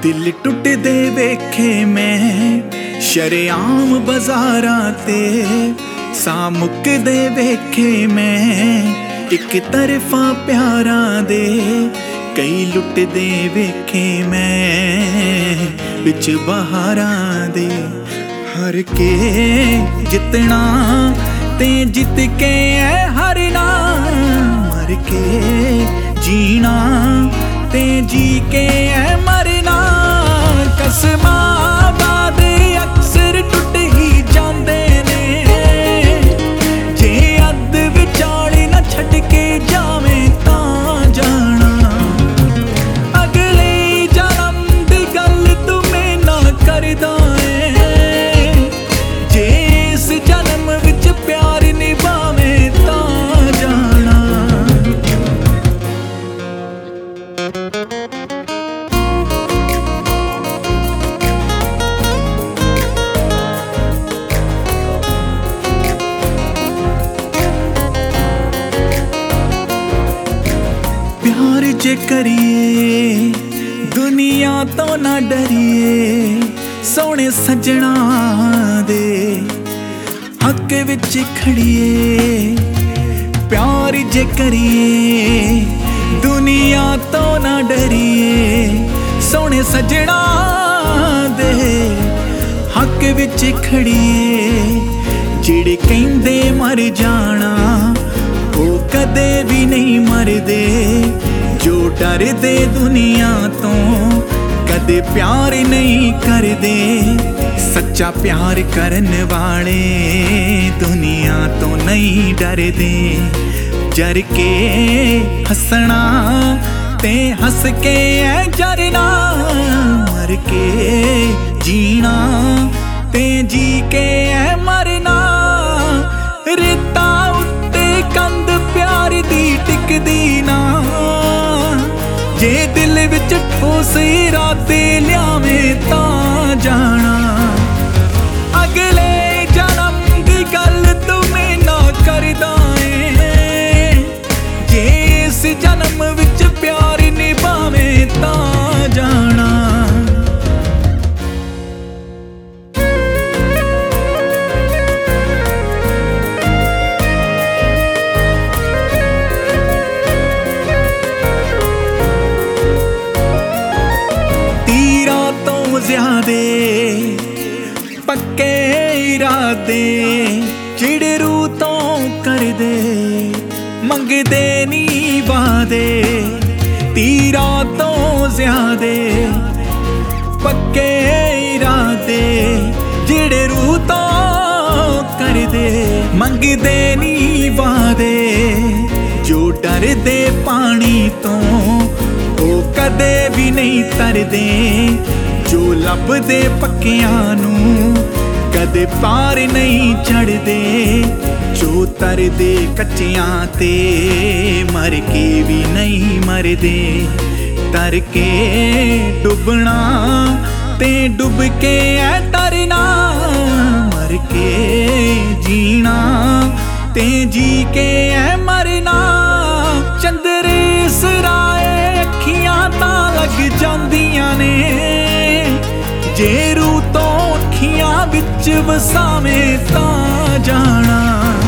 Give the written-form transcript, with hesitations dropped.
दिल टुटदे वेखे मैं शरेआम बाजारां ते, सा मुकदे वेखे मैं एक तरफा प्यारां दे। कई लुटदे वेखे मैं विच बहारां दे। हर के जितना ते जित के हरना, मर के जीना ते जी के मरना। कसमां वादे अक्सर टुट ही जांदे ने, जे अद विचाले ना छड्ड के जावे तां जाना। अगले जन्म दी गल तू मैं ना करदा ऐ, जे इस जन्म विच प्यार निभावे तां जाना। प्यार जे करिए दुनिया तो ना डरिए, सोने सजना दे हक विच खड़िए। प्यार जे करिए दुनिया तो ना डरिए, सोने सजना दे हक विच खड़िए। जिहड़े कहंदे मर जाना वो कदे भी नहीं मरदे, जो डरदे दुनिया तो कदे प्यार नहीं करदे। सच्चा प्यार करन वाले दुनिया तो नहीं डरदे। जर के हसना ते हस के जरना, मर के जीना ते जी के मरना। रेता उत्ते कंद प्यार दी टिकदी ना, जे दिल विच ठोस इरादे लियावे तां जाना। अगले जन्म दी गल तू मैं ना करदा ऐ, जे इस जन्म विच प्यार निभावे तां जाना। ज्यादे पक्के इरादे चिड़े रू तो कर दे, मंगदे नी वादे। तीरा तो ज्यादे पक्के इरादे चिड़े रू तो कर दे, मंगदे नी वादे। जो डर दे पानी तो वो कदे भी नहीं तरदे, जो लभदे पक्कियां नूं कदे पार नहीं चढ़दे। जो तरदे कच्चियां ते मर के भी नहीं मरदे। तर के डुबना ते डुब के तरना, मर के जीना ते जी के मरना। चंद्रे सराए अखियां तां लग जांदियां ने, जे रू तो अखियां विच वसावे तां जाना।